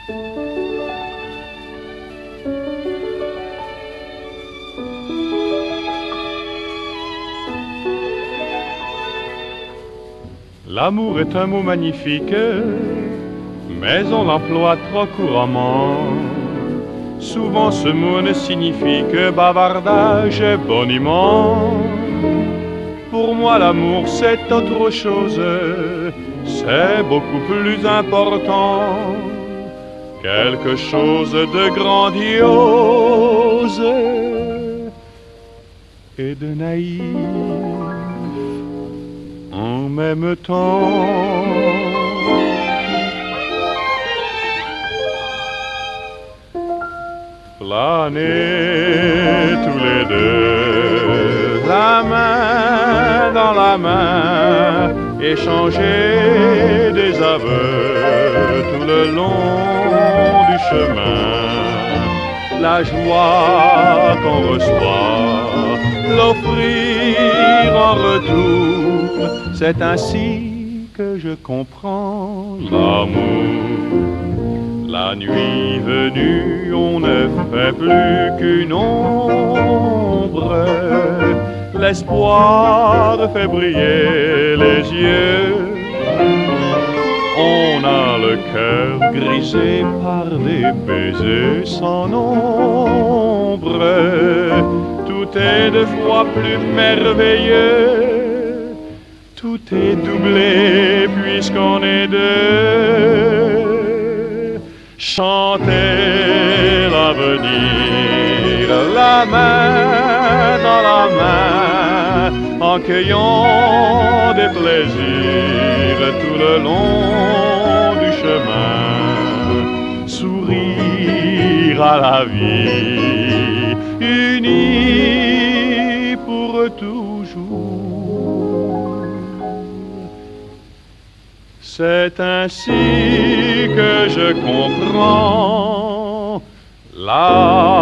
L'amour est un mot magnifique, mais on l'emploie trop couramment. Souvent ce mot ne signifie que bavardage et boniment. Pour moi l'amour c'est autre chose, c'est beaucoup plus important. Quelque chose de grandiose et de naïf en même temps. Planer tous les deux, la main dans la main, échanger des aveux tout le long du chemin. La joie qu'on reçoit, l'offrir en retour, c'est ainsi que je comprends l'amour. La nuit venue, on ne fait plus qu'une ombre. L'espoir fait briller les yeux. On a le cœur grisé par des baisers sans nombre. Tout est deux fois plus merveilleux. Tout est doublé puisqu'on est deux. Chanter l'avenir, la main dans la main, en cueillant des plaisirs tout le long du chemin. Sourire à la vie, unis pour toujours. C'est ainsi que je comprends l'amour.